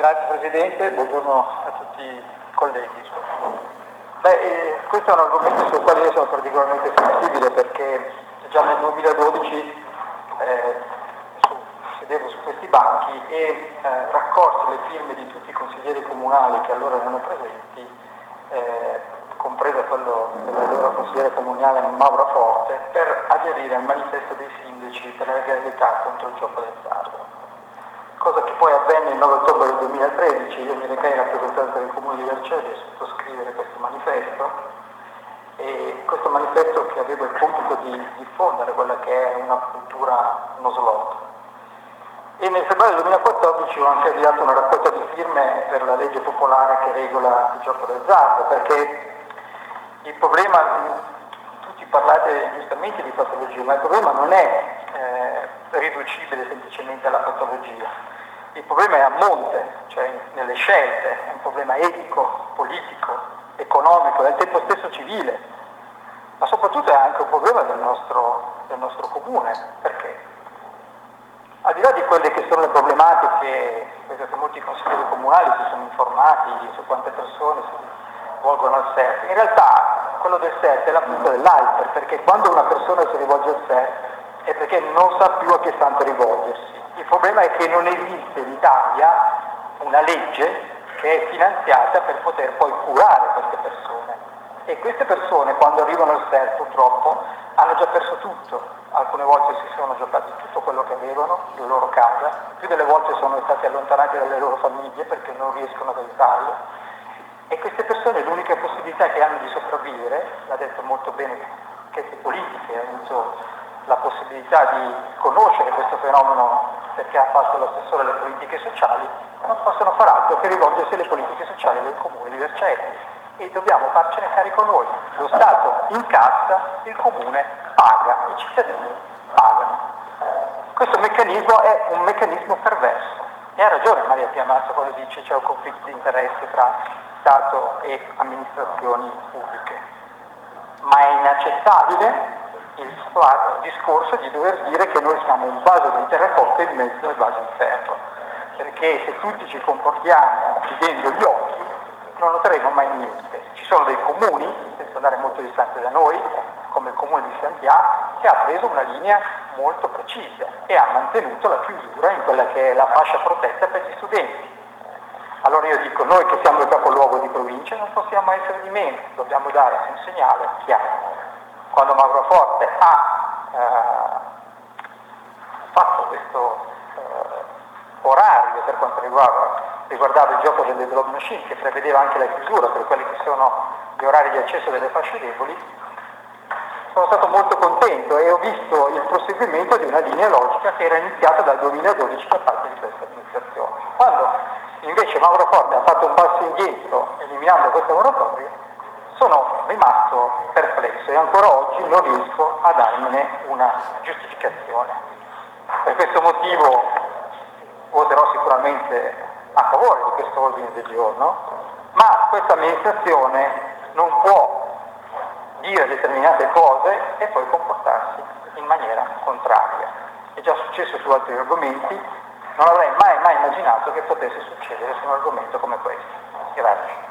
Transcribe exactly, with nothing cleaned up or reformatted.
Grazie Presidente, buongiorno a tutti i colleghi. Beh, eh, questo è un argomento sul quale io sono particolarmente sensibile perché già nel duemiladodici eh, su, sedevo su questi banchi e eh, raccolsi le firme di tutti i consiglieri comunali che allora erano presenti, eh, compreso quello dell'allora consigliere comunale Mauro Forte, per aderire al manifesto dei sindaci per la legalità contro il gioco d'azzardo. Cosa che poi avvenne il nove ottobre del duemilatredici, io mi recai in rappresentanza del Comune di Vercelli a sottoscrivere questo manifesto, e questo manifesto che aveva il compito di diffondere quella che è una cultura, uno slot. E nel febbraio del duemilaquattordici ho anche avviato una raccolta di firme per la legge popolare che regola il gioco d'azzardo, perché il problema, tutti parlate giustamente di patologia, ma il problema non è eh, riducibile semplicemente alla patologia. Il problema è a monte, cioè nelle scelte, è un problema etico, politico, economico e al tempo stesso civile, ma soprattutto è anche un problema del nostro, del nostro comune, perché al di là di quelle che sono le problematiche, perché molti consiglieri comunali si sono informati su quante persone si rivolgono al S E R, in realtà quello del S E R è la punta dell'iceberg, perché quando una persona si rivolge al S E R è perché non sa più a che santo rivolgersi. Il problema è che non esiste in Italia una legge che è finanziata per poter poi curare queste persone. E queste persone quando arrivano al S E R purtroppo hanno già perso tutto. Alcune volte si sono giocati tutto quello che avevano, la loro casa, più delle volte sono stati allontanati dalle loro famiglie perché non riescono ad aiutarle. E queste persone l'unica possibilità che hanno di sopravvivere, l'ha detto molto bene queste politiche, hanno avuto la possibilità di conoscere questo fenomeno perché ha fatto l'assessore alle politiche sociali, non possono far altro che rivolgersi alle politiche sociali del comune di Vercelli e dobbiamo farcene carico noi. Lo Stato incassa, il comune paga, i cittadini pagano. Questo meccanismo è un meccanismo perverso e ha ragione Maria Piamazzo quando dice c'è un conflitto di interesse tra Stato e amministrazioni pubbliche, ma è inaccettabile il discorso di dover dire che noi siamo un vaso di terracotta in mezzo al vaso di ferro, perché se tutti ci comportiamo chiudendo gli occhi non otterremo mai niente. Ci sono dei comuni, senza andare molto distante da noi, come il comune di Santiago, che ha preso una linea molto precisa e ha mantenuto la chiusura in quella che è la fascia protetta per gli studenti. Allora io dico, noi che siamo il capoluogo di provincia non possiamo essere di meno, dobbiamo dare un segnale chiaro. Quando Mauro Forte ha eh, fatto questo eh, orario per quanto riguarda, riguardava il gioco delle slot machine, che prevedeva anche la chiusura per quelli che sono gli orari di accesso delle fasce deboli, sono stato molto contento e ho visto il proseguimento di una linea logica che era iniziata dal duemiladodici da parte di questa amministrazione. Quando invece Mauro Forte ha fatto un passo indietro eliminando questo moratorio, sono rimasto perplesso e ancora oggi non riesco a darmene una giustificazione. Per questo motivo voterò sicuramente a favore di questo ordine del giorno, ma questa amministrazione non può dire determinate cose e poi comportarsi in maniera contraria. È già successo su altri argomenti, non avrei mai mai immaginato che potesse succedere su un argomento come questo. Grazie.